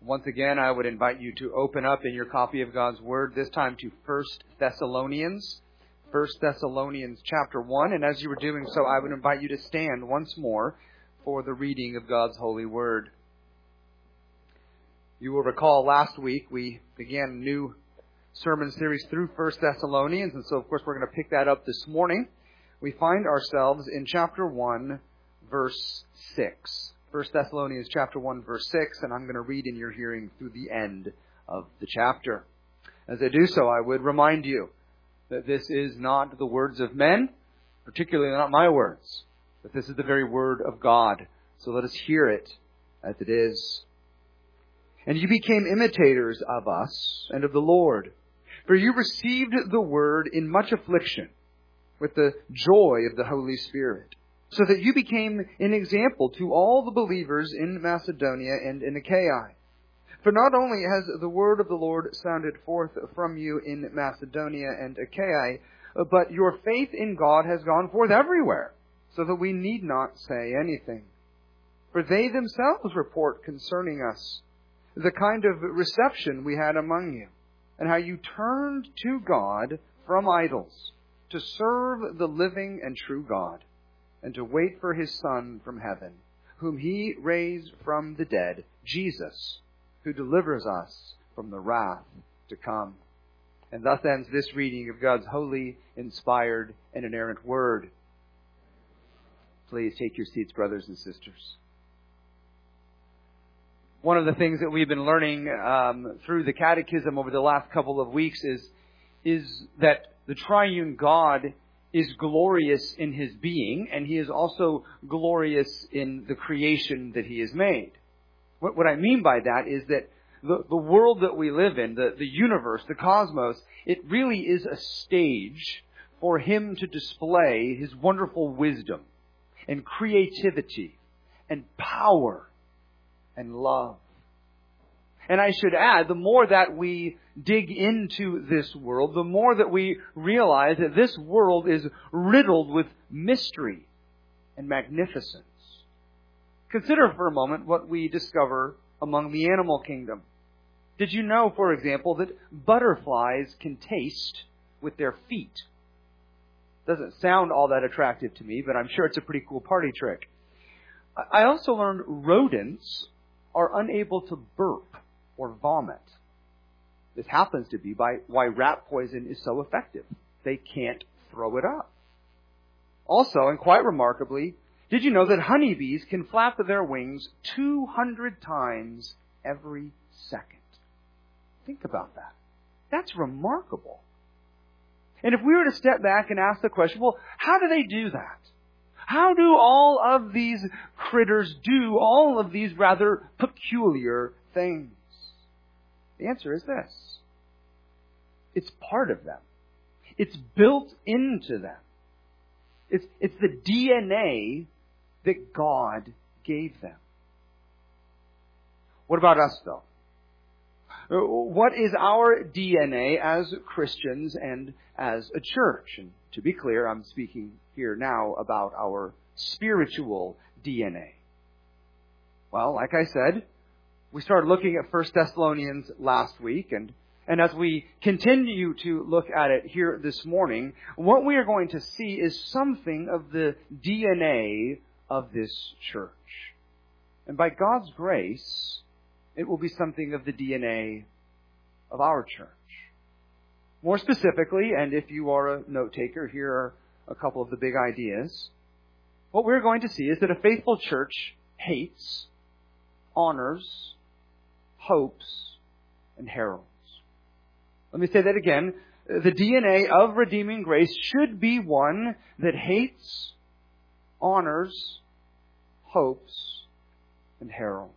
Once again, I would invite you to open up in your copy of God's Word, this time to 1 Thessalonians. 1 Thessalonians chapter 1. And as you were doing so, I would invite you to stand once more for the reading of God's holy Word. You will recall last week we began a new sermon series through 1 Thessalonians. And so, of course, we're going to pick that up this morning. We find ourselves in chapter 1, verse 6. 1 Thessalonians chapter 1, verse 6, and I'm going to read in your hearing through the end of the chapter. As I do so, I would remind you that this is not the words of men, particularly not my words, but this is the very word of God. So let us hear it as it is. And you became imitators of us and of the Lord, for you received the word in much affliction, with the joy of the Holy Spirit, so that you became an example to all the believers in Macedonia and in Achaia. For not only has the word of the Lord sounded forth from you in Macedonia and Achaia, but your faith in God has gone forth everywhere, so that we need not say anything. For they themselves report concerning us the kind of reception we had among you, and how you turned to God from idols to serve the living and true God, and to wait for His Son from heaven, whom He raised from the dead, Jesus, who delivers us from the wrath to come. And thus ends this reading of God's holy, inspired, and inerrant Word. Please take your seats, brothers and sisters. One of the things that we've been learning through the Catechism over the last couple of weeks is that the triune God is glorious in His being, and He is also glorious in the creation that He has made. What I mean by that is that the world that we live in, the universe, the cosmos, it really is a stage for Him to display His wonderful wisdom and creativity and power and love. And I should add, the more that we dig into this world, the more that we realize that this world is riddled with mystery and magnificence. Consider for a moment what we discover among the animal kingdom. Did you know, for example, that butterflies can taste with their feet? Doesn't sound all that attractive to me, but I'm sure it's a pretty cool party trick. I also learned rodents are unable to burp or vomit. This happens to be why rat poison is so effective. They can't throw it up. Also, and quite remarkably, did you know that honeybees can flap their wings 200 times every second? Think about that. That's remarkable. And if we were to step back and ask the question, well, how do they do that? How do all of these critters do all of these rather peculiar things? The answer is this. It's part of them. It's built into them. It's the DNA that God gave them. What about us, though? What is our DNA as Christians and as a church? And to be clear, I'm speaking here now about our spiritual DNA. Well, like I said, we started looking at 1 Thessalonians last week, and as we continue to look at it here this morning, what we are going to see is something of the DNA of this church. And by God's grace, it will be something of the DNA of our church. More specifically, and if you are a note taker, here are a couple of the big ideas. What we're going to see is that a faithful church hates, honors, hopes, and heralds. Let me say that again. The DNA of redeeming grace should be one that hates, honors, hopes, and heralds.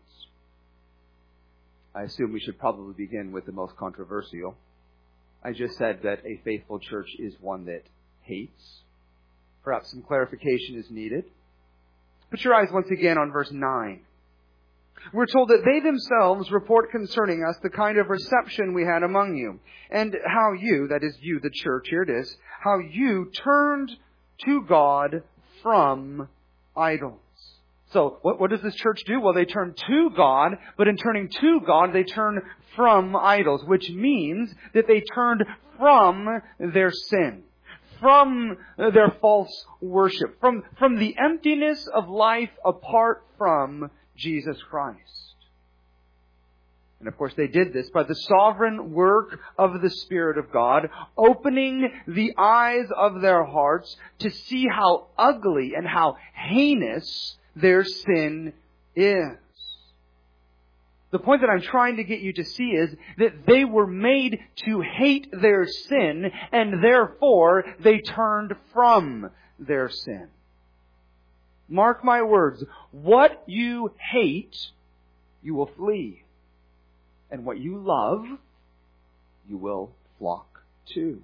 I assume we should probably begin with the most controversial. I just said that a faithful church is one that hates. Perhaps some clarification is needed. Put your eyes once again on verse 9. We're told that they themselves report concerning us the kind of reception we had among you, and how you, that is you, the church, here it is, how you turned to God from idols. So what does this church do? Well, they turn to God, but in turning to God, they turn from idols, which means that they turned from their sin, from their false worship, from the emptiness of life apart from Jesus Christ. And of course they did this by the sovereign work of the Spirit of God, opening the eyes of their hearts to see how ugly and how heinous their sin is. The point that I'm trying to get you to see is that they were made to hate their sin, and therefore they turned from their sin. Mark my words, what you hate, you will flee. And what you love, you will flock to.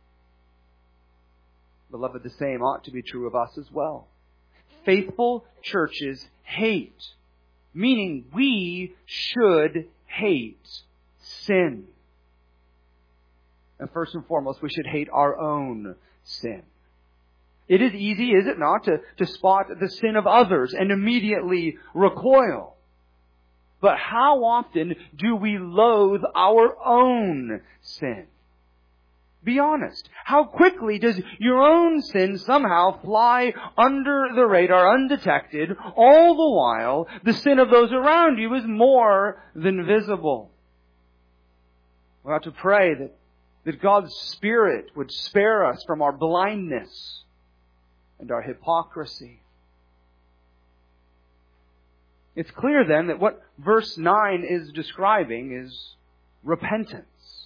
Beloved, the same ought to be true of us as well. Faithful churches hate, meaning we should hate sin. And first and foremost, we should hate our own sin. It is easy, is it not, to spot the sin of others and immediately recoil. But how often do we loathe our own sin? Be honest. How quickly does your own sin somehow fly under the radar undetected, all the while the sin of those around you is more than visible? We have to pray that God's Spirit would spare us from our blindness and our hypocrisy. It's clear then that what verse 9 is describing is repentance.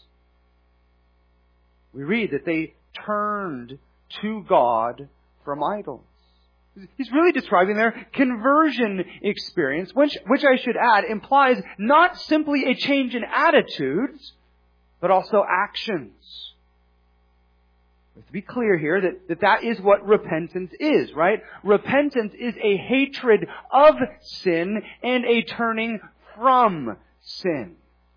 We read that they turned to God from idols. He's really describing their conversion experience, which I should add implies not simply a change in attitudes, but also actions. We have to be clear here that is what repentance is, right? Repentance is a hatred of sin and a turning from sin.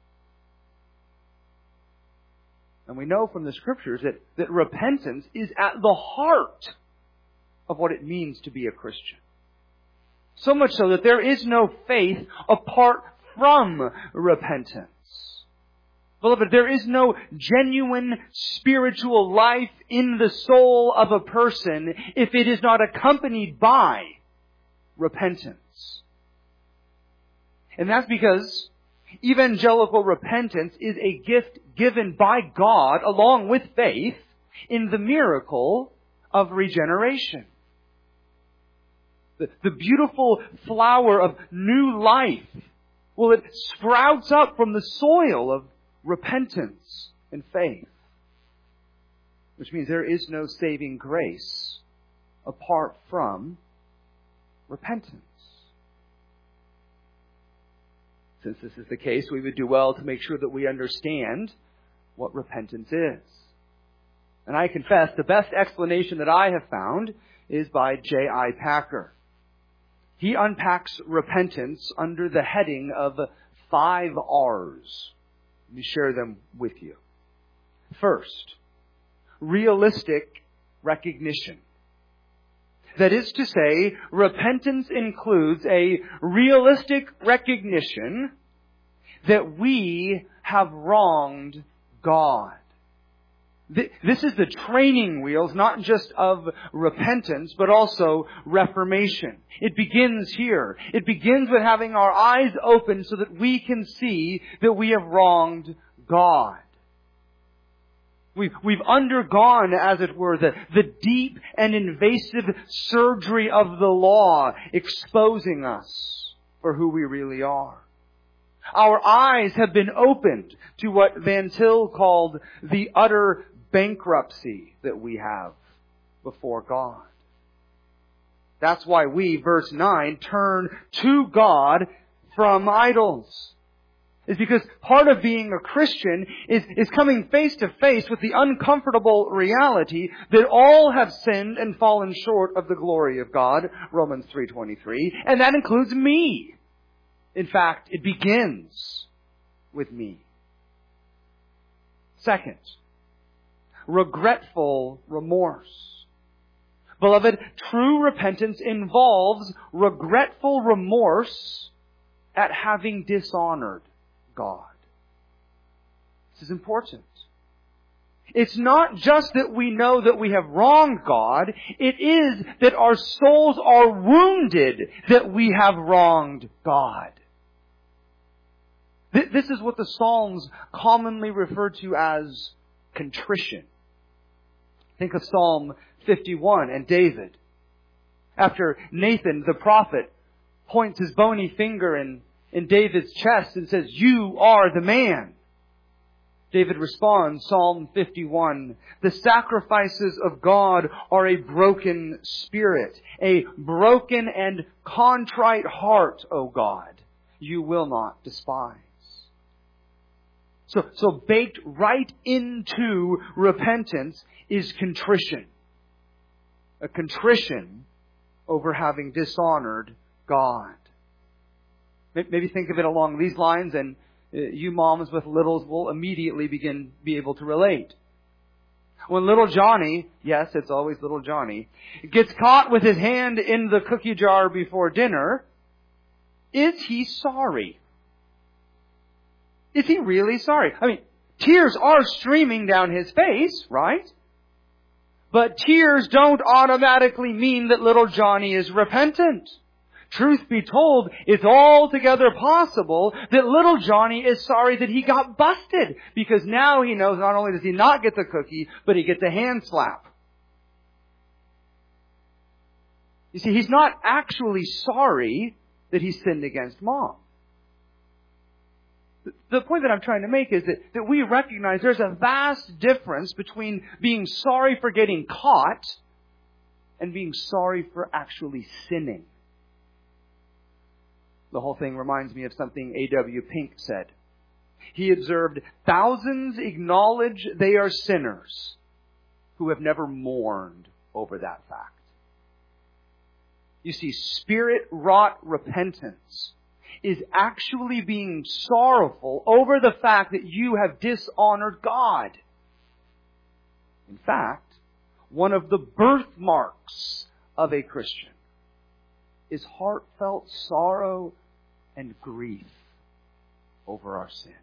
And we know from the Scriptures that repentance is at the heart of what it means to be a Christian. So much so that there is no faith apart from repentance. Beloved, there is no genuine spiritual life in the soul of a person if it is not accompanied by repentance. And that's because evangelical repentance is a gift given by God along with faith in the miracle of regeneration. The beautiful flower of new life, well, it sprouts up from the soil of repentance and faith. Which means there is no saving grace apart from repentance. Since this is the case, we would do well to make sure that we understand what repentance is. And I confess, the best explanation that I have found is by J.I. Packer. He unpacks repentance under the heading of 5 R's. Let me share them with you. First, realistic recognition. That is to say, repentance includes a realistic recognition that we have wronged God. This is the training wheels, not just of repentance, but also reformation. It begins here. It begins with having our eyes open so that we can see that we have wronged God. We've undergone, as it were, the deep and invasive surgery of the law, exposing us for who we really are. Our eyes have been opened to what Van Til called the utter bankruptcy that we have before God. That's why we, verse 9, turn to God from idols. It's because part of being a Christian is coming face to face with the uncomfortable reality that all have sinned and fallen short of the glory of God, Romans 3:23, and that includes me. In fact, it begins with me. Second, regretful remorse. Beloved, true repentance involves regretful remorse at having dishonored God. This is important. It's not just that we know that we have wronged God. It is that our souls are wounded that we have wronged God. This is what the Psalms commonly refer to as contrition. Think of Psalm 51 and David. After Nathan, the prophet, points his bony finger in David's chest and says, "You are the man." David responds, Psalm 51, "The sacrifices of God are a broken spirit, a broken and contrite heart, O God, you will not despise." So baked right into repentance is contrition. A contrition over having dishonored God. Maybe think of it along these lines, and you moms with littles will immediately be able to relate. When little Johnny, yes, it's always little Johnny, gets caught with his hand in the cookie jar before dinner, is he sorry? Is he really sorry? I mean, tears are streaming down his face, right? But tears don't automatically mean that little Johnny is repentant. Truth be told, it's altogether possible that little Johnny is sorry that he got busted, because now he knows not only does he not get the cookie, but he gets a hand slap. You see, he's not actually sorry that he sinned against Mom. The point that I'm trying to make is that we recognize there's a vast difference between being sorry for getting caught and being sorry for actually sinning. The whole thing reminds me of something A.W. Pink said. He observed, "Thousands acknowledge they are sinners who have never mourned over that fact." You see, Spirit-wrought repentance is actually being sorrowful over the fact that you have dishonored God. In fact, one of the birthmarks of a Christian is heartfelt sorrow and grief over our sin.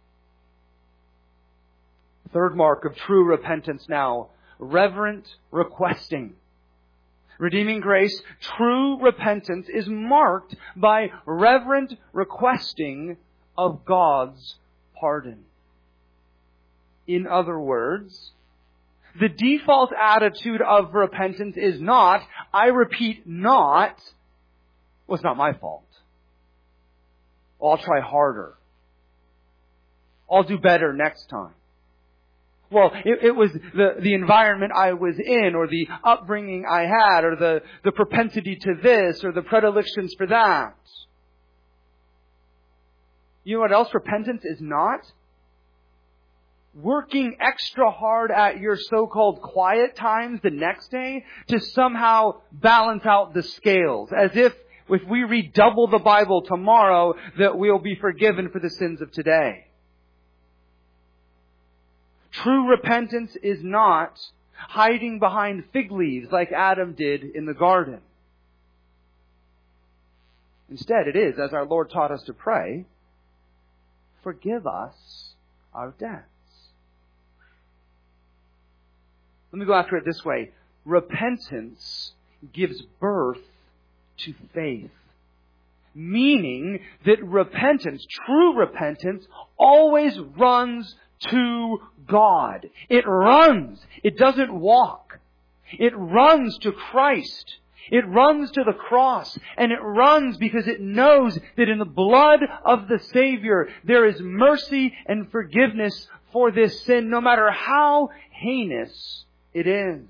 Third mark of true repentance now, reverent requesting. Redeeming grace, true repentance is marked by reverent requesting of God's pardon. In other words, the default attitude of repentance is not, I repeat, not, well, it's not my fault. Well, I'll try harder. I'll do better next time. Well, it was the environment I was in, or the upbringing I had, or the propensity to this, or the predilections for that. You know what else repentance is not? Working extra hard at your so-called quiet times the next day to somehow balance out the scales, as if we read double the Bible tomorrow, that we'll be forgiven for the sins of today. True repentance is not hiding behind fig leaves like Adam did in the garden. Instead, it is, as our Lord taught us to pray, forgive us our debts. Let me go after it this way. Repentance gives birth to faith. Meaning that repentance, true repentance, always runs to God. It runs. It doesn't walk. It runs to Christ. It runs to the cross. And it runs because it knows that in the blood of the Savior there is mercy and forgiveness for this sin, no matter how heinous it is.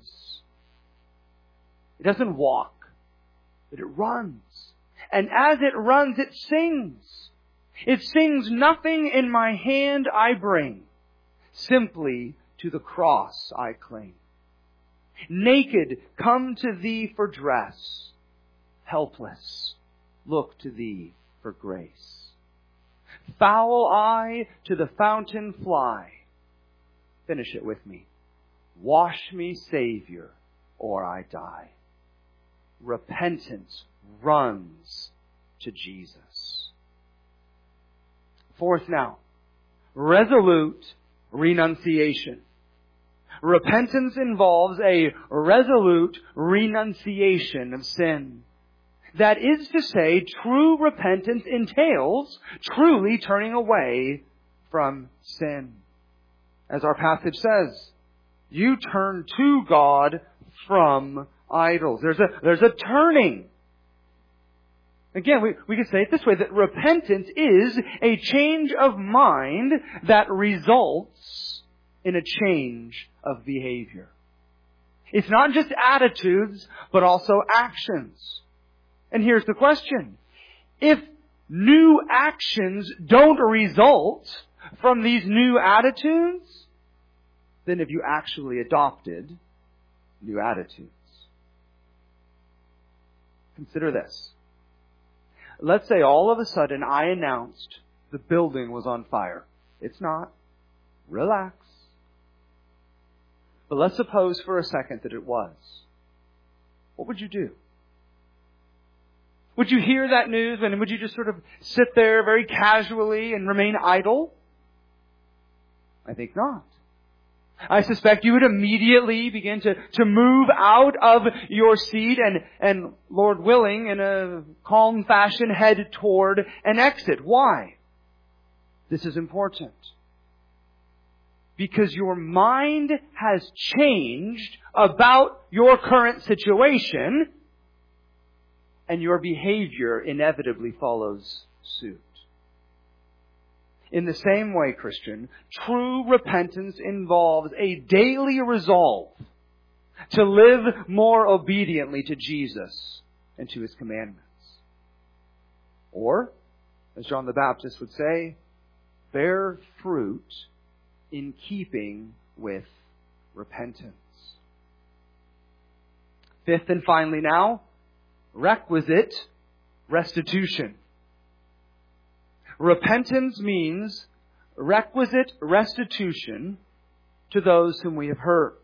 It doesn't walk, but it runs. And as it runs, it sings. It sings, "Nothing in my hand I bring. Simply to the cross I cling. Naked, come to Thee for dress. Helpless, look to Thee for grace. Foul I to the fountain fly." Finish it with me. "Wash me, Savior, or I die. Repentance runs to Jesus. Fourth now, resolute renunciation. Repentance involves a resolute renunciation of sin. That is to say, true repentance entails truly turning away from sin. As our passage says, you turn to God from idols. There's a turning. Again, we could say it this way, that repentance is a change of mind that results in a change of behavior. It's not just attitudes, but also actions. And here's the question. If new actions don't result from these new attitudes, then have you actually adopted new attitudes? Consider this. Let's say all of a sudden I announced the building was on fire. It's not. Relax. But let's suppose for a second that it was. What would you do? Would you hear that news and would you just sort of sit there very casually and remain idle? I think not. I suspect you would immediately begin to move out of your seat and, Lord willing, in a calm fashion, head toward an exit. Why? This is important. Because your mind has changed about your current situation, and your behavior inevitably follows suit. In the same way, Christian, true repentance involves a daily resolve to live more obediently to Jesus and to His commandments. Or, as John the Baptist would say, bear fruit in keeping with repentance. Fifth and finally now, requisite restitution. Repentance means requisite restitution to those whom we have hurt.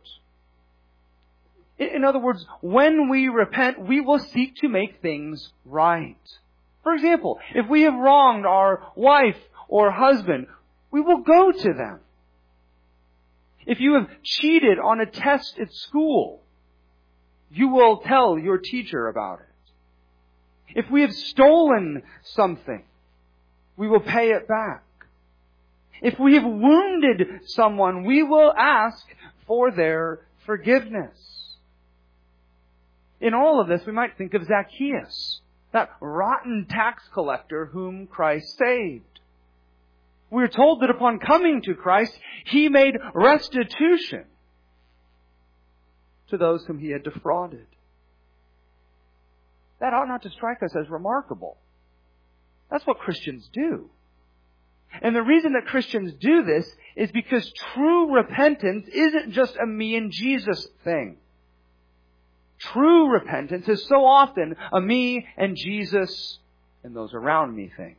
In other words, when we repent, we will seek to make things right. For example, if we have wronged our wife or husband, we will go to them. If you have cheated on a test at school, you will tell your teacher about it. If we have stolen something, we will pay it back. If we have wounded someone, we will ask for their forgiveness. In all of this, we might think of Zacchaeus, that rotten tax collector whom Christ saved. We are told that upon coming to Christ, he made restitution to those whom he had defrauded. That ought not to strike us as remarkable. That's what Christians do. And the reason that Christians do this is because true repentance isn't just a me and Jesus thing. True repentance is so often a me and Jesus and those around me thing.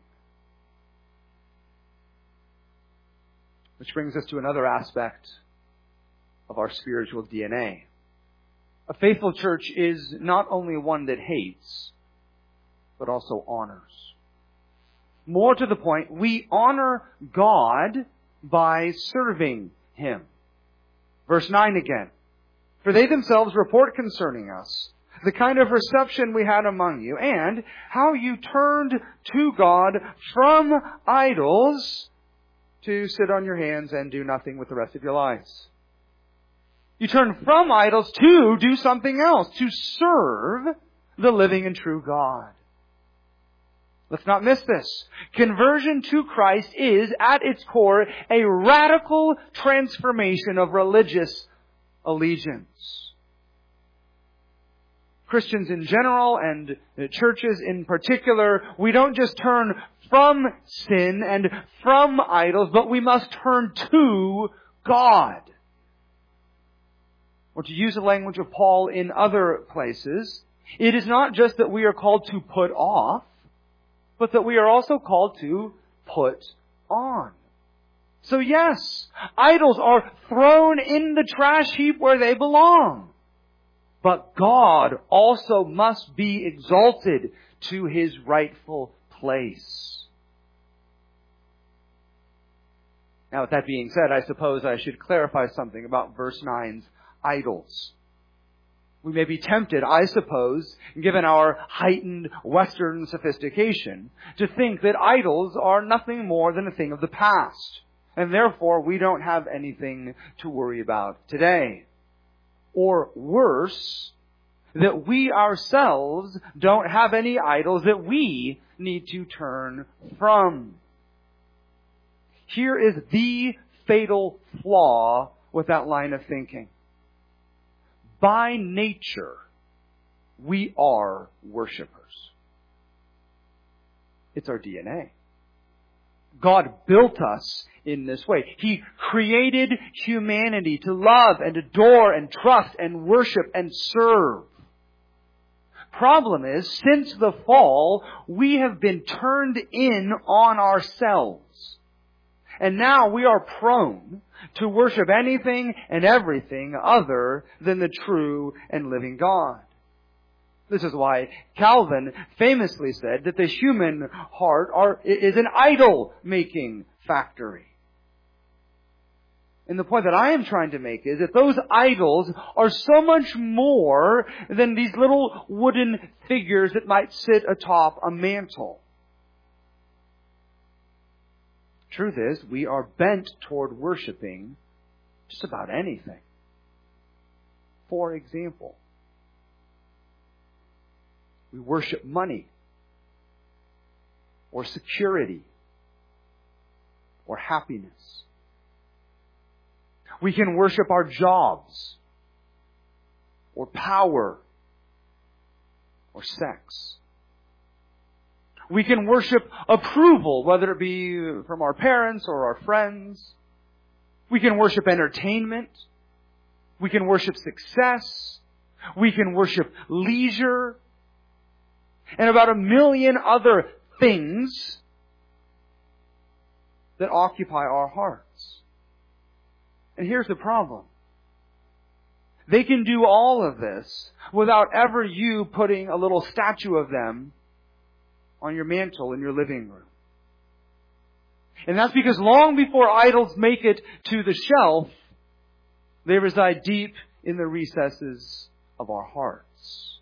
Which brings us to another aspect of our spiritual DNA. A faithful church is not only one that hates, but also honors. More to the point, we honor God by serving Him. Verse 9 again. For they themselves report concerning us the kind of reception we had among you, and how you turned to God from idols to sit on your hands and do nothing with the rest of your lives. You turn from idols to do something else, to serve the living and true God. Let's not miss this. Conversion to Christ is, at its core, a radical transformation of religious allegiance. Christians in general and churches in particular, we don't just turn from sin and from idols, but we must turn to God. Or to use the language of Paul in other places, it is not just that we are called to put off, but that we are also called to put on. So yes, idols are thrown in the trash heap where they belong. But God also must be exalted to His rightful place. Now, with that being said, I suppose I should clarify something about verse 9's idols. We may be tempted, I suppose, given our heightened Western sophistication, to think that idols are nothing more than a thing of the past, and therefore we don't have anything to worry about today. Or worse, that we ourselves don't have any idols that we need to turn from. Here is the fatal flaw with that line of thinking. By nature, we are worshipers. It's our DNA. God built us in this way. He created humanity to love and adore and trust and worship and serve. Problem is, since the fall, we have been turned in on ourselves. And now we are prone to worship anything and everything other than the true and living God. This is why Calvin famously said that the human heart is an idol-making factory. And the point that I am trying to make is that those idols are so much more than these little wooden figures that might sit atop a mantle. Truth is, we are bent toward worshiping just about anything. For example, we worship money, or security, or happiness. We can worship our jobs, or power, or sex. We can worship approval, whether it be from our parents or our friends. We can worship entertainment. We can worship success. We can worship leisure. And about 1 million other things that occupy our hearts. And here's the problem. They can do all of this without ever you putting a little statue of them on your mantle in your living room. And that's because long before idols make it to the shelf, they reside deep in the recesses of our hearts.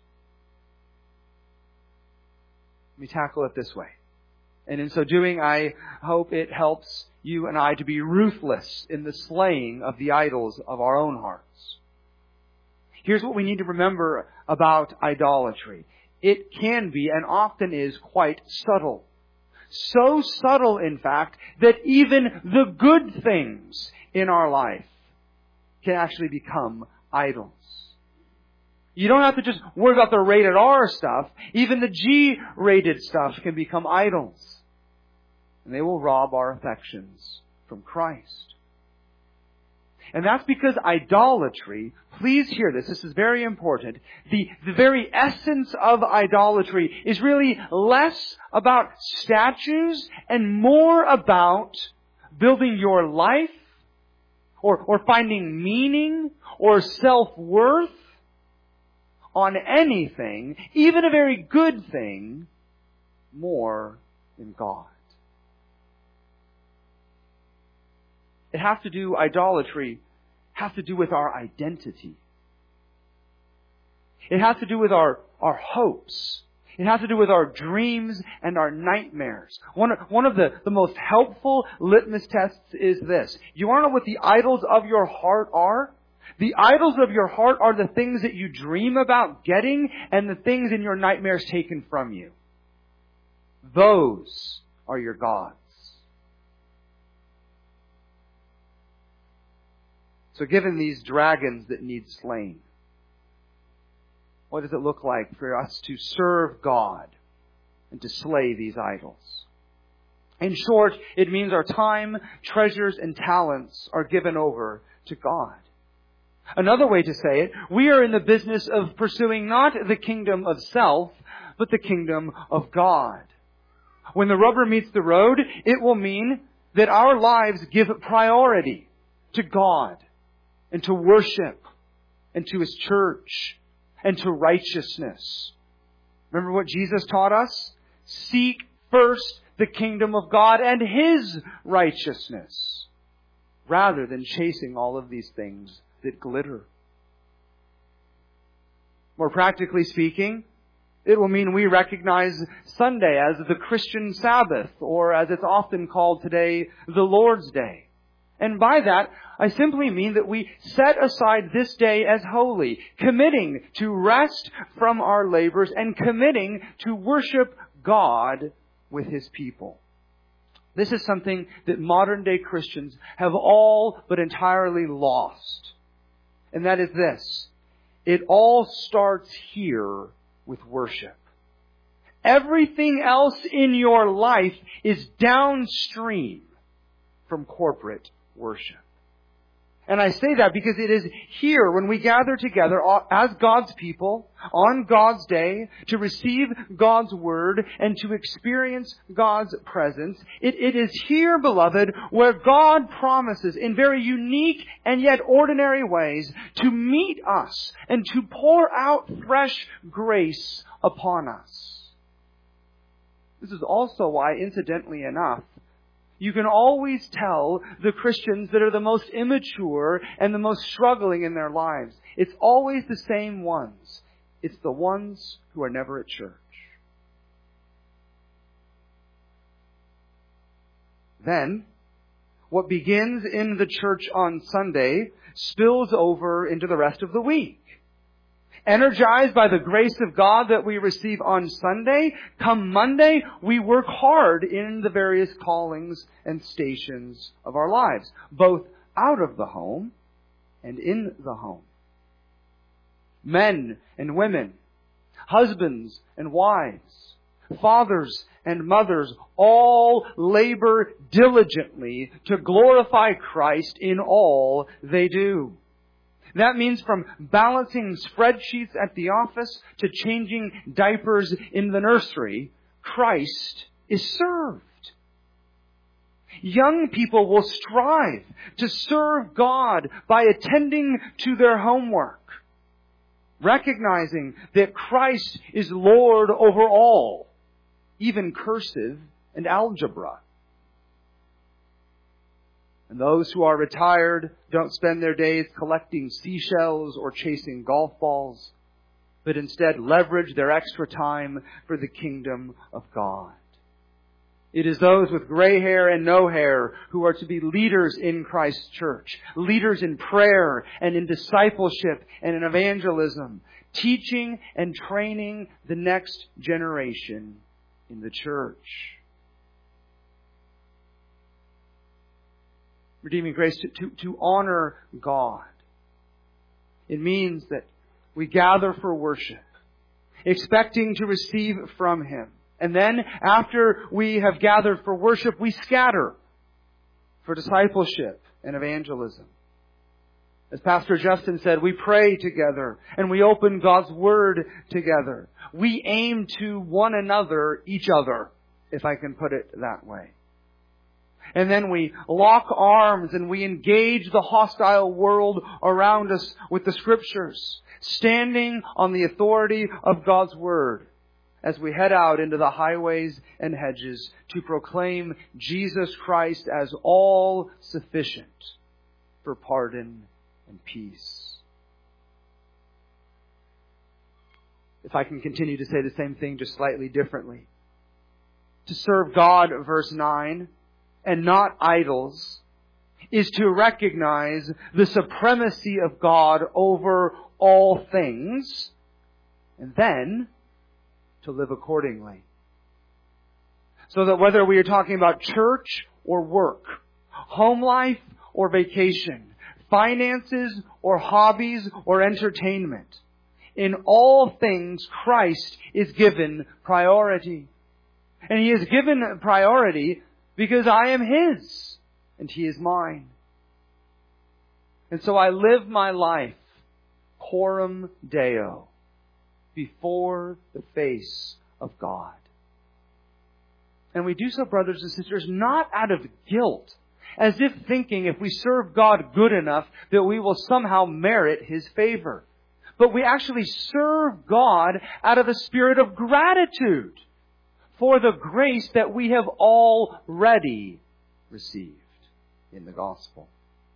Let me tackle it this way. And in so doing, I hope it helps you and I to be ruthless in the slaying of the idols of our own hearts. Here's what we need to remember about idolatry. It can be, and often is, quite subtle. So subtle, in fact, that even the good things in our life can actually become idols. You don't have to just worry about the rated R stuff. Even the G-rated stuff can become idols. And they will rob our affections from Christ. And that's because idolatry, please hear this is very important, the very essence of idolatry is really less about statues and more about building your life or finding meaning or self-worth on anything, even a very good thing, more than God. Idolatry has to do with our identity. It has to do with our hopes. It has to do with our dreams and our nightmares. One of the most helpful litmus tests is this. You want to know what the idols of your heart are? The idols of your heart are the things that you dream about getting and the things in your nightmares taken from you. Those are your gods. So given these dragons that need slain, what does it look like for us to serve God and to slay these idols? In short, it means our time, treasures, and talents are given over to God. Another way to say it, we are in the business of pursuing not the kingdom of self, but the kingdom of God. When the rubber meets the road, it will mean that our lives give priority to God and to worship and to His church. and to righteousness. Remember what Jesus taught us? Seek first the kingdom of God and His righteousness, rather than chasing all of these things that glitter. More practically speaking, it will mean we recognize Sunday as the Christian Sabbath, or as it's often called today, the Lord's Day. And by that, I simply mean that we set aside this day as holy, committing to rest from our labors and committing to worship God with His people. This is something that modern day Christians have all but entirely lost. And that is this: it all starts here with worship. Everything else in your life is downstream from corporate worship. And I say that because it is here when we gather together as God's people on God's day to receive God's Word and to experience God's presence. It is here, beloved, where God promises in very unique and yet ordinary ways to meet us and to pour out fresh grace upon us. This is also why, incidentally enough, you can always tell the Christians that are the most immature and the most struggling in their lives. It's always the same ones. It's the ones who are never at church. Then, what begins in the church on Sunday spills over into the rest of the week. Energized by the grace of God that we receive on Sunday, come Monday, we work hard in the various callings and stations of our lives, both out of the home and in the home. Men and women, husbands and wives, fathers and mothers, all labor diligently to glorify Christ in all they do. That means from balancing spreadsheets at the office to changing diapers in the nursery, Christ is served. Young people will strive to serve God by attending to their homework, recognizing that Christ is Lord over all, even cursive and algebra. And those who are retired don't spend their days collecting seashells or chasing golf balls, but instead leverage their extra time for the kingdom of God. It is those with gray hair and no hair who are to be leaders in Christ's church, leaders in prayer and in discipleship and in evangelism, teaching and training the next generation in the church. Redeeming grace, to honor God. It means that we gather for worship, expecting to receive from Him. And then, after we have gathered for worship, we scatter for discipleship and evangelism. As Pastor Justin said, we pray together and we open God's Word together. We aim to one another, each other, if I can put it that way. And then we lock arms and we engage the hostile world around us with the Scriptures, standing on the authority of God's Word as we head out into the highways and hedges to proclaim Jesus Christ as all sufficient for pardon and peace. If I can continue to say the same thing just slightly differently. To serve God, verse 9, and not idols, is to recognize the supremacy of God over all things, and then to live accordingly. So that whether we are talking about church or work, home life or vacation, finances or hobbies or entertainment, in all things Christ is given priority. And He is given priority because I am His and He is mine. And so I live my life coram Deo, before the face of God. And we do so, brothers and sisters, not out of guilt, as if thinking if we serve God good enough that we will somehow merit His favor, but we actually serve God out of a spirit of gratitude for the grace that we have already received in the gospel.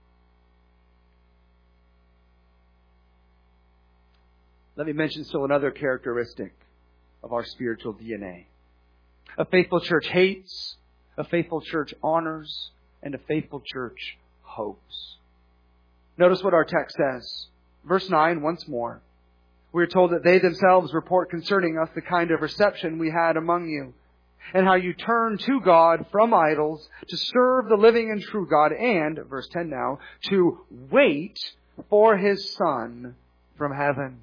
Let me mention still another characteristic of our spiritual DNA. A faithful church hates, a faithful church honors, and a faithful church hopes. Notice what our text says. Verse 9, once more. We are told that they themselves report concerning us the kind of reception we had among you, and how you turned to God from idols to serve the living and true God, and, verse 10 now, to wait for His Son from heaven.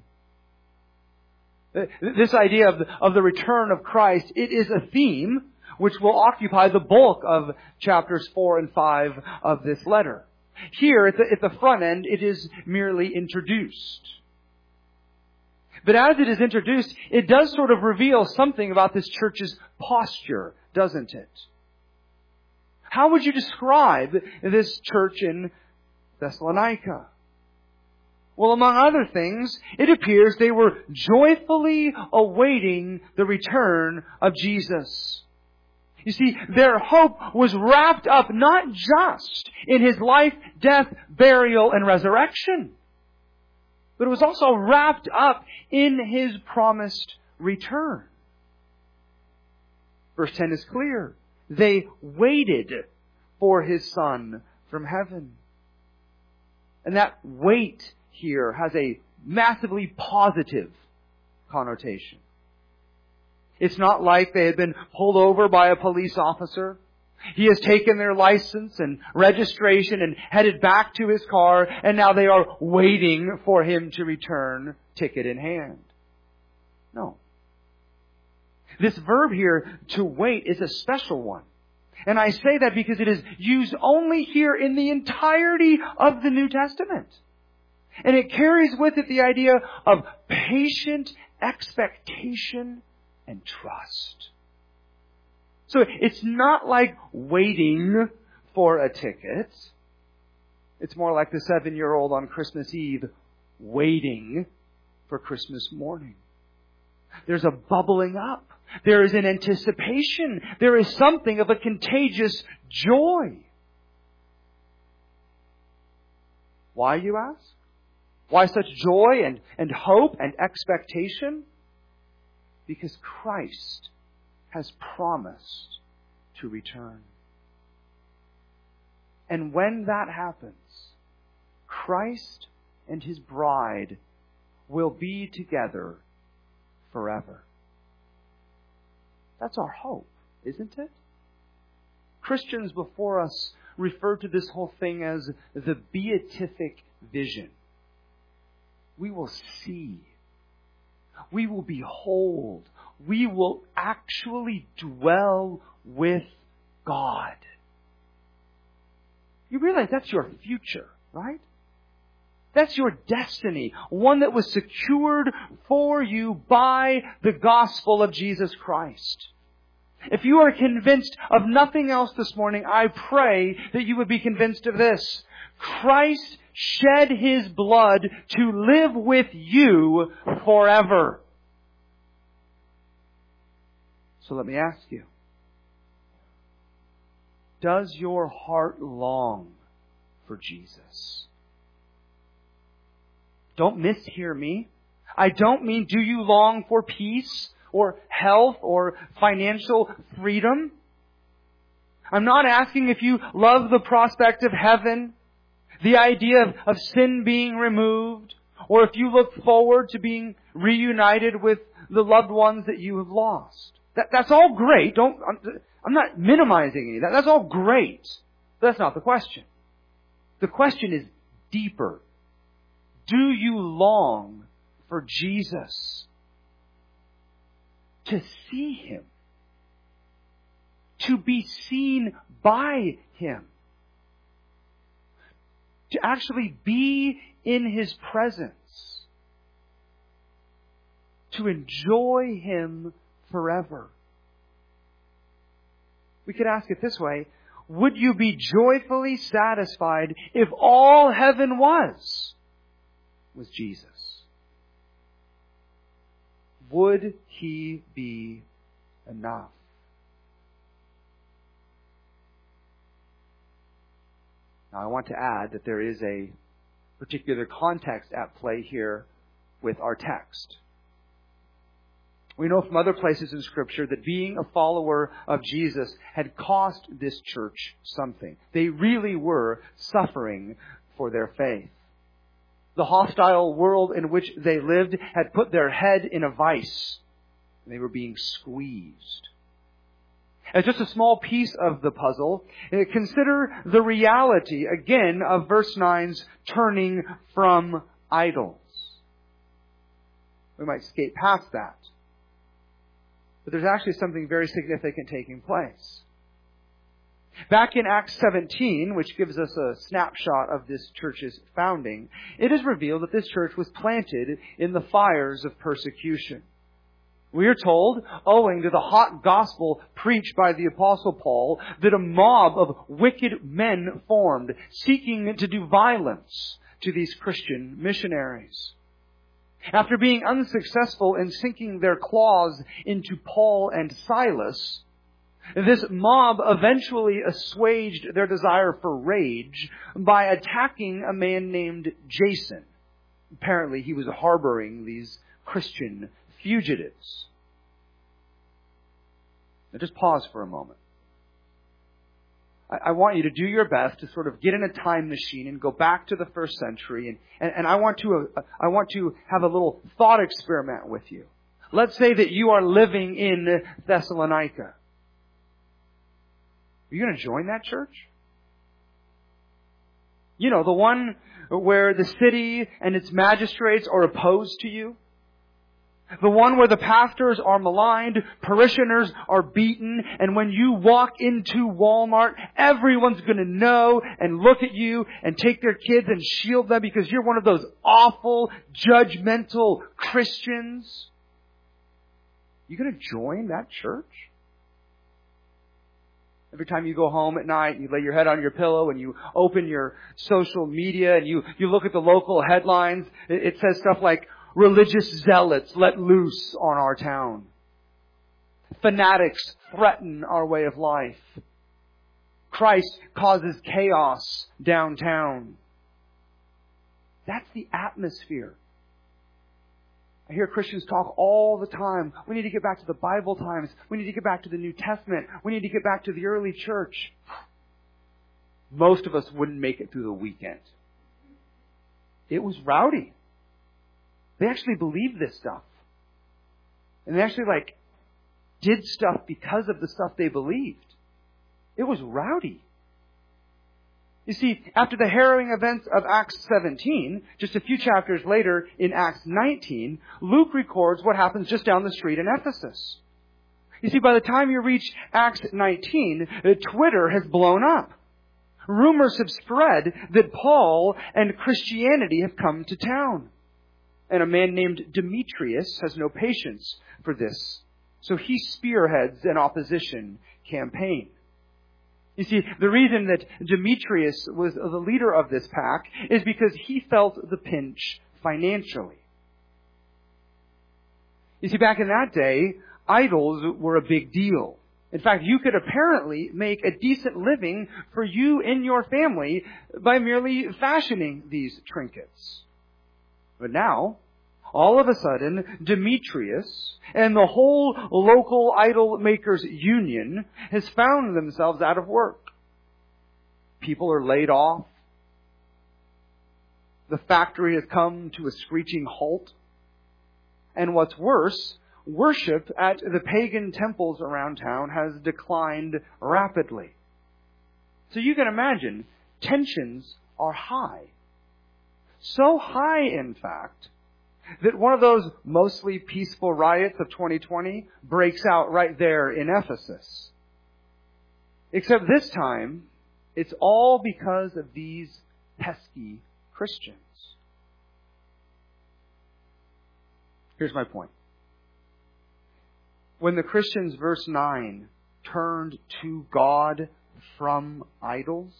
This idea of the return of Christ, it is a theme which will occupy the bulk of chapters 4 and 5 of this letter. Here, at the front end, it is merely introduced. But as it is introduced, it does sort of reveal something about this church's posture, doesn't it? How would you describe this church in Thessalonica? Well, among other things, it appears they were joyfully awaiting the return of Jesus. You see, their hope was wrapped up not just in His life, death, burial, and resurrection, but it was also wrapped up in His promised return. Verse 10 is clear. They waited for His Son from heaven. And that wait here has a massively positive connotation. It's not like they had been pulled over by a police officer. He has taken their license and registration and headed back to his car, and now they are waiting for him to return, ticket in hand. No. This verb here, to wait, is a special one. And I say that because it is used only here in the entirety of the New Testament. And it carries with it the idea of patient expectation and trust. So it's not like waiting for a ticket. It's more like the 7-year-old on Christmas Eve waiting for Christmas morning. There's a bubbling up. There is an anticipation. There is something of a contagious joy. Why, you ask? Why such joy and hope and expectation? Because Christ has promised to return. And when that happens, Christ and His bride will be together forever. That's our hope, isn't it? Christians before us refer to this whole thing as the beatific vision. We will see. We will behold. We will actually dwell with God. You realize that's your future, right? That's your destiny, one that was secured for you by the gospel of Jesus Christ. If you are convinced of nothing else this morning, I pray that you would be convinced of this. Christ shed His blood to live with you forever. So let me ask you, does your heart long for Jesus? Don't mishear me. I don't mean, do you long for peace or health or financial freedom? I'm not asking if you love the prospect of heaven, the idea of sin being removed, or if you look forward to being reunited with the loved ones that you have lost. That's all great. I'm not minimizing any of that. That's all great. But that's not the question. The question is deeper. Do you long for Jesus? To see Him. To be seen by Him. To actually be in His presence. To enjoy Him forever. We could ask it this way. Would you be joyfully satisfied if all heaven was Jesus? would He be enough? Now, I want to add that there is a particular context at play here with our text. We know from other places in Scripture that being a follower of Jesus had cost this church something. They really were suffering for their faith. The hostile world in which they lived had put their head in a vice. They were being squeezed. As just a small piece of the puzzle, consider the reality, again, of verse 9's turning from idols. We might skate past that. But there's actually something very significant taking place. Back in Acts 17, which gives us a snapshot of this church's founding, it is revealed that this church was planted in the fires of persecution. We are told, owing to the hot gospel preached by the Apostle Paul, that a mob of wicked men formed, seeking to do violence to these Christian missionaries. After being unsuccessful in sinking their claws into Paul and Silas, this mob eventually assuaged their desire for rage by attacking a man named Jason. Apparently, he was harboring these Christian fugitives. Now just pause for a moment. I want you to do your best to sort of get in a time machine and go back to the first century, and I want to have a little thought experiment with you. Let's say that you are living in Thessalonica. Are you going to join that church? You know, the one where the city and its magistrates are opposed to you. The one where the pastors are maligned, parishioners are beaten, and when you walk into Walmart, everyone's going to know and look at you and take their kids and shield them because you're one of those awful, judgmental Christians. You going to join that church? Every time you go home at night, you lay your head on your pillow and you open your social media and you look at the local headlines, it says stuff like, "Religious zealots let loose on our town. Fanatics threaten our way of life. Christ causes chaos downtown." That's the atmosphere. I hear Christians talk all the time. We need to get back to the Bible times. We need to get back to the New Testament. We need to get back to the early church. Most of us wouldn't make it through the weekend. It was rowdy. They actually believed this stuff. And they actually did stuff because of the stuff they believed. It was rowdy. You see, after the harrowing events of Acts 17, just a few chapters later in Acts 19, Luke records what happens just down the street in Ephesus. You see, by the time you reach Acts 19, Twitter has blown up. Rumors have spread that Paul and Christianity have come to town. And a man named Demetrius has no patience for this. So he spearheads an opposition campaign. You see, the reason that Demetrius was the leader of this pack is because he felt the pinch financially. You see, back in that day, idols were a big deal. In fact, you could apparently make a decent living for you and your family by merely fashioning these trinkets. But now, all of a sudden, Demetrius and the whole local idol makers union has found themselves out of work. People are laid off. The factory has come to a screeching halt. And what's worse, worship at the pagan temples around town has declined rapidly. So you can imagine, tensions are high. So high, in fact, that one of those mostly peaceful riots of 2020 breaks out right there in Ephesus. Except this time, it's all because of these pesky Christians. Here's my point. When the Christians, verse 9, turned to God from idols,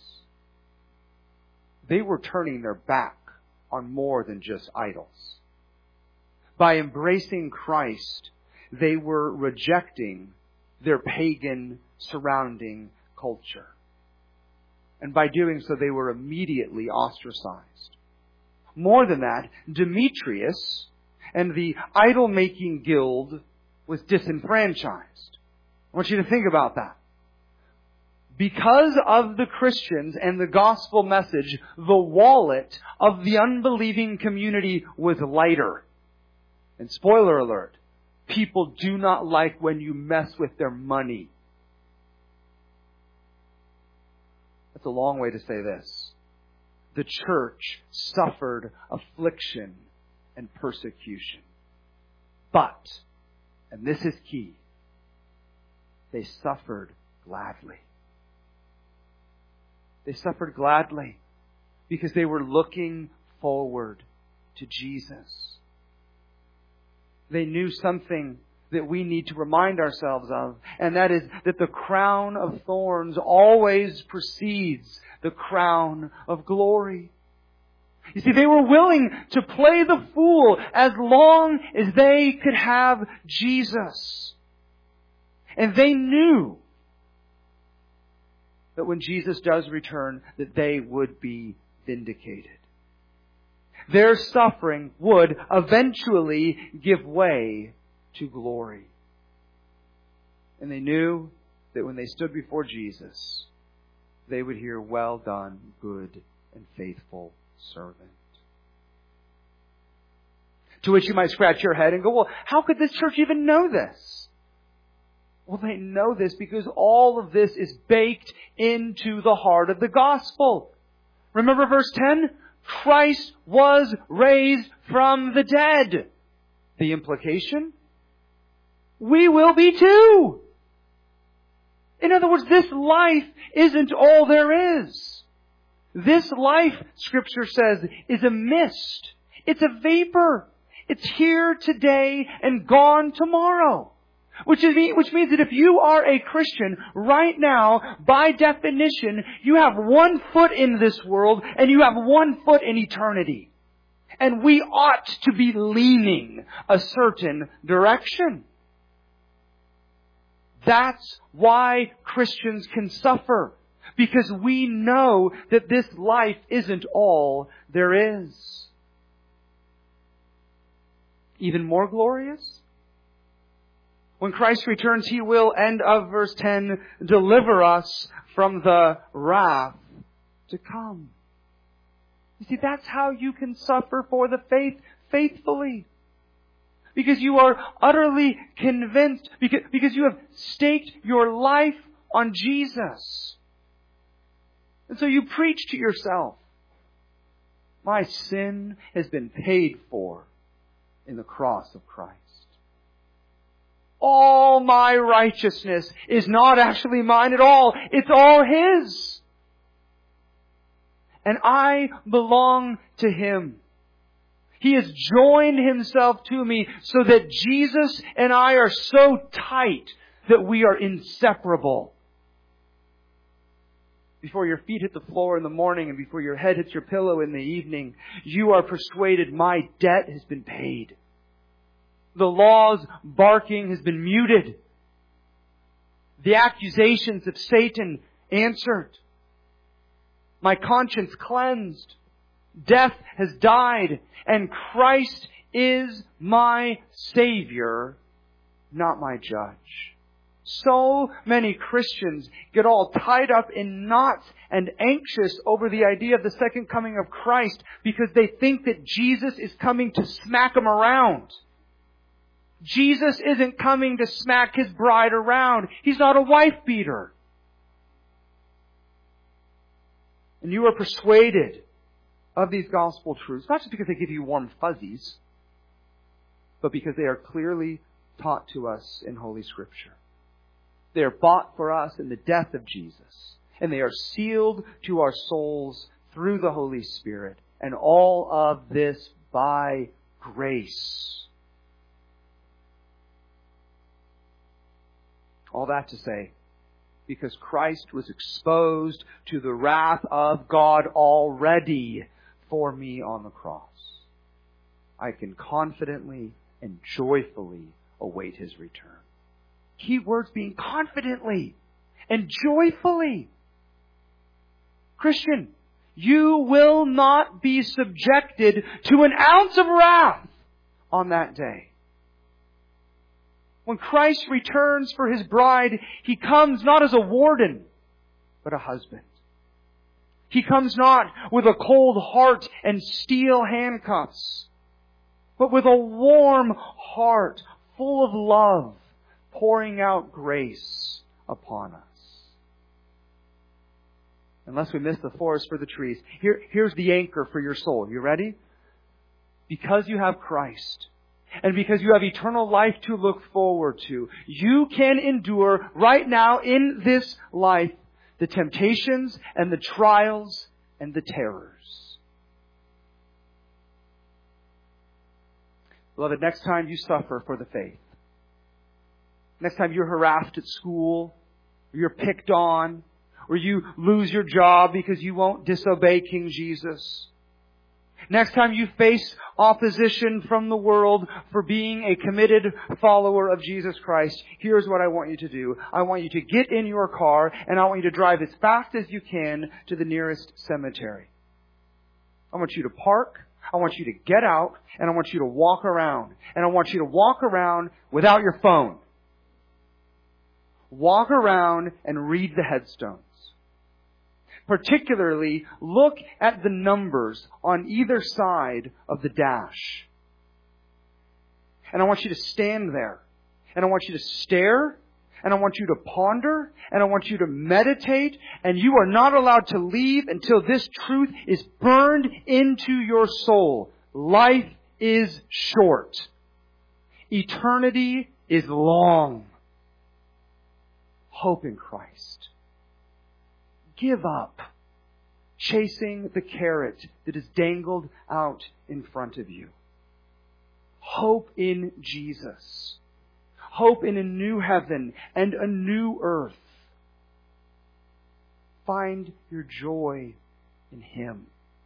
they were turning their back on more than just idols. By embracing Christ, they were rejecting their pagan surrounding culture. And by doing so, they were immediately ostracized. More than that, Demetrius and the idol-making guild was disenfranchised. I want you to think about that. Because of the Christians and the gospel message, the wallet of the unbelieving community was lighter. And spoiler alert, people do not like when you mess with their money. That's a long way to say this. The church suffered affliction and persecution. But, and this is key, they suffered gladly. They suffered gladly because they were looking forward to Jesus. They knew something that we need to remind ourselves of, and that is that the crown of thorns always precedes the crown of glory. You see, they were willing to play the fool as long as they could have Jesus. And they knew that when Jesus does return, that they would be vindicated. Their suffering would eventually give way to glory. And they knew that when they stood before Jesus, they would hear, "Well done, good and faithful servant." To which you might scratch your head and go, "Well, how could this church even know this?" Well, they know this because all of this is baked into the heart of the gospel. Remember verse 10? Christ was raised from the dead. The implication? We will be too. In other words, this life isn't all there is. This life, Scripture says, is a mist. It's a vapor. It's here today and gone tomorrow. Which means that if you are a Christian right now, by definition, you have one foot in this world and you have one foot in eternity. And we ought to be leaning a certain direction. That's why Christians can suffer. Because we know that this life isn't all there is. Even more glorious? When Christ returns, He will, end of verse 10, deliver us from the wrath to come. You see, that's how you can suffer for the faith faithfully. Because you are utterly convinced, because you have staked your life on Jesus. And so you preach to yourself, my sin has been paid for in the cross of Christ. All my righteousness is not actually mine at all. It's all His. And I belong to Him. He has joined Himself to me so that Jesus and I are so tight that we are inseparable. Before your feet hit the floor in the morning and before your head hits your pillow in the evening, you are persuaded my debt has been paid. The law's barking has been muted. The accusations of Satan answered. My conscience cleansed. Death has died. And Christ is my Savior, not my judge. So many Christians get all tied up in knots and anxious over the idea of the second coming of Christ because they think that Jesus is coming to smack them around. Jesus isn't coming to smack His bride around. He's not a wife beater. And you are persuaded of these gospel truths, not just because they give you warm fuzzies, but because they are clearly taught to us in Holy Scripture. They are bought for us in the death of Jesus, and they are sealed to our souls through the Holy Spirit, and all of this by grace. All that to say, because Christ was exposed to the wrath of God already for me on the cross, I can confidently and joyfully await His return. Key words being confidently and joyfully. Christian, you will not be subjected to an ounce of wrath on that day. When Christ returns for His bride, He comes not as a warden, but a husband. He comes not with a cold heart and steel handcuffs, but with a warm heart full of love, pouring out grace upon us. Unless we miss the forest for the trees, here's the anchor for your soul. You ready? Because you have Christ, and because you have eternal life to look forward to, you can endure right now in this life the temptations and the trials and the terrors. Beloved, next time you suffer for the faith, next time you're harassed at school, or you're picked on, or you lose your job because you won't disobey King Jesus, next time you face opposition from the world for being a committed follower of Jesus Christ, here's what I want you to do. I want you to get in your car and I want you to drive as fast as you can to the nearest cemetery. I want you to park. I want you to get out and I want you to walk around. And I want you to walk around without your phone. Walk around and read the headstones. Particularly, look at the numbers on either side of the dash. And I want you to stand there. And I want you to stare. And I want you to ponder. And I want you to meditate. And you are not allowed to leave until this truth is burned into your soul. Life is short. Eternity is long. Hope in Christ. Give up chasing the carrot that is dangled out in front of you. Hope in Jesus. Hope in a new heaven and a new earth. Find your joy in Him.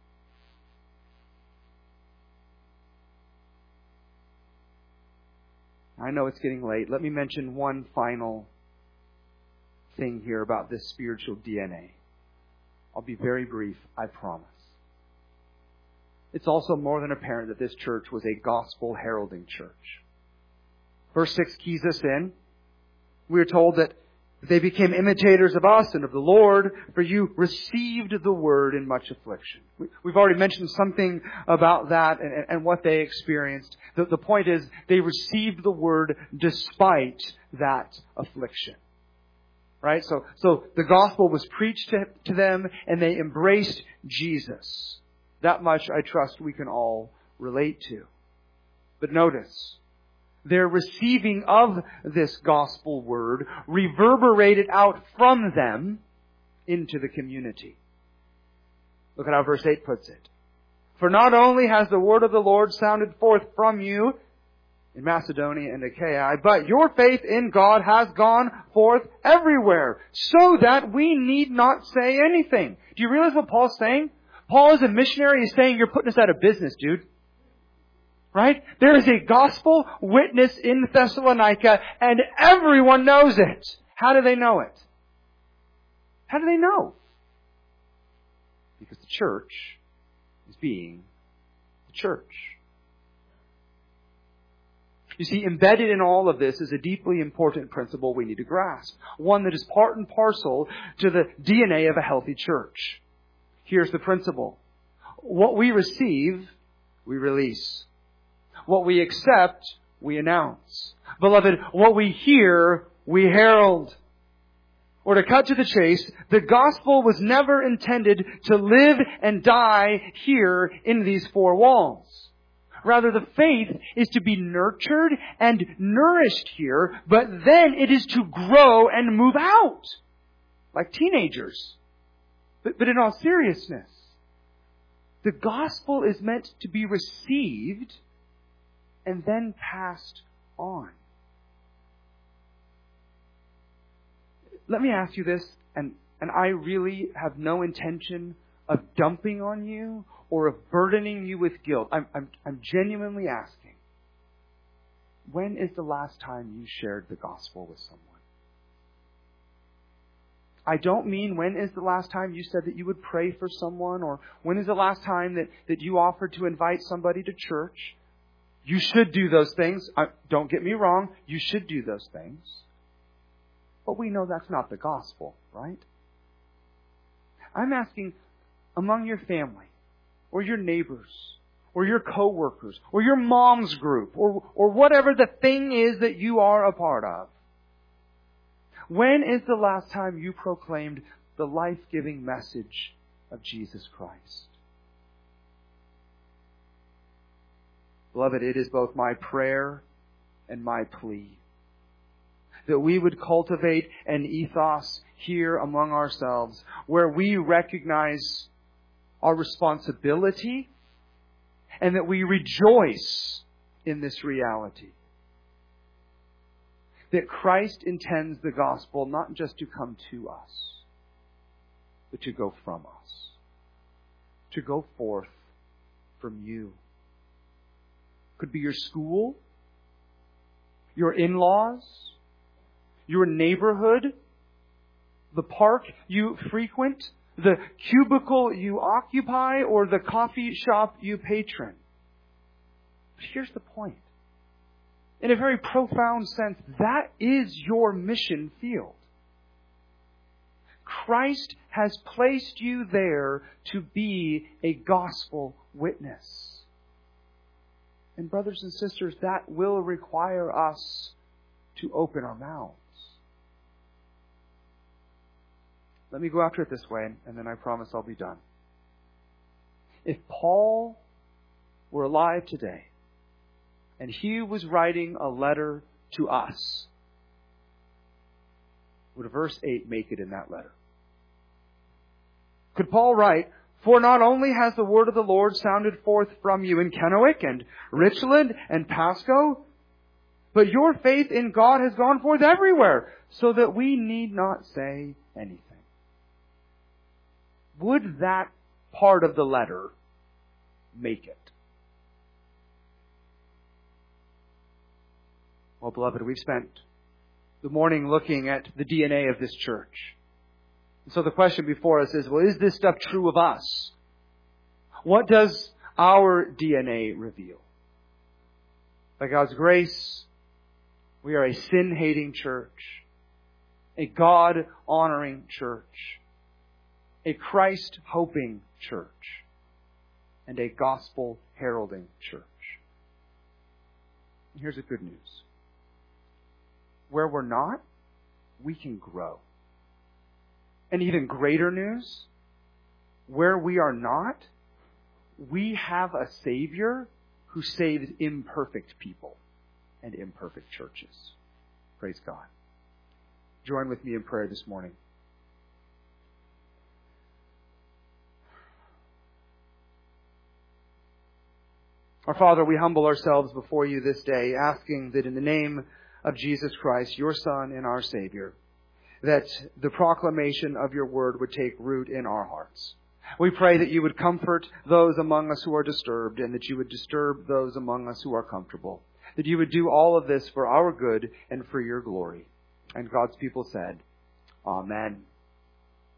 I know it's getting late. Let me mention one final thing here about this spiritual DNA. I'll be very brief, I promise. It's also more than apparent that this church was a gospel heralding church. Verse 6 keys us in. We are told that they became imitators of us and of the Lord, for you received the word in much affliction. We've already mentioned something about that and what they experienced. The point is, they received the word despite that affliction. Right? So the gospel was preached to them and they embraced Jesus. That much I trust we can all relate to. But notice, their receiving of this gospel word reverberated out from them into the community. Look at how verse 8 puts it. For not only has the word of the Lord sounded forth from you in Macedonia and Achaia, but your faith in God has gone forth everywhere, so that we need not say anything. Do you realize what Paul's saying? Paul, as a missionary, is saying, you're putting us out of business, dude. Right? There is a gospel witness in Thessalonica, and everyone knows it. How do they know it? How do they know? Because the church is being the church. You see, embedded in all of this is a deeply important principle we need to grasp. One that is part and parcel to the DNA of a healthy church. Here's the principle. What we receive, we release. What we accept, we announce. Beloved, what we hear, we herald. Or to cut to the chase, the gospel was never intended to live and die here in these four walls. Rather, the faith is to be nurtured and nourished here, but then it is to grow and move out. Like teenagers. But in all seriousness, the gospel is meant to be received and then passed on. Let me ask you this, and I really have no intention of dumping on you or of burdening you with guilt. I'm genuinely asking. when is the last time you shared the gospel with someone? I don't mean when is the last time you said that you would pray for someone, or when is the last time that you offered to invite somebody to church. You should do those things. Don't get me wrong. You should do those things. But we know that's not the gospel, right? I'm asking among your family, or your neighbors, or your coworkers, or your mom's group, or whatever the thing is that you are a part of. When is the last time you proclaimed the life-giving message of Jesus Christ? Beloved, it is both my prayer and my plea that we would cultivate an ethos here among ourselves where we recognize our responsibility and that we rejoice in this reality. That Christ intends the gospel not just to come to us, but to go from us, to go forth from you. Could be your school, your in-laws, your neighborhood, the park you frequent, the cubicle you occupy, or the coffee shop you patron. But here's the point. In a very profound sense, that is your mission field. Christ has placed you there to be a gospel witness. And brothers and sisters, that will require us to open our mouths. Let me go after it this way, and then I promise I'll be done. If Paul were alive today, and he was writing a letter to us, would verse 8 make it in that letter? Could Paul write, "For not only has the word of the Lord sounded forth from you in Kennewick and Richland and Pasco, but your faith in God has gone forth everywhere, so that we need not say anything." Would that part of the letter make it? Well, beloved, we've spent the morning looking at the DNA of this church. And so the question before us is, well, is this stuff true of us? What does our DNA reveal? By God's grace, we are a sin-hating church, a God-honoring church, a Christ-hoping church, and a gospel-heralding church. And here's the good news. Where we're not, we can grow. And even greater news, where we are not, we have a Savior who saves imperfect people and imperfect churches. Praise God. Join with me in prayer this morning. Our Father, we humble ourselves before you this day, asking that in the name of Jesus Christ, your Son and our Savior, that the proclamation of your word would take root in our hearts. We pray that you would comfort those among us who are disturbed, and that you would disturb those among us who are comfortable. That you would do all of this for our good and for your glory. And God's people said, Amen.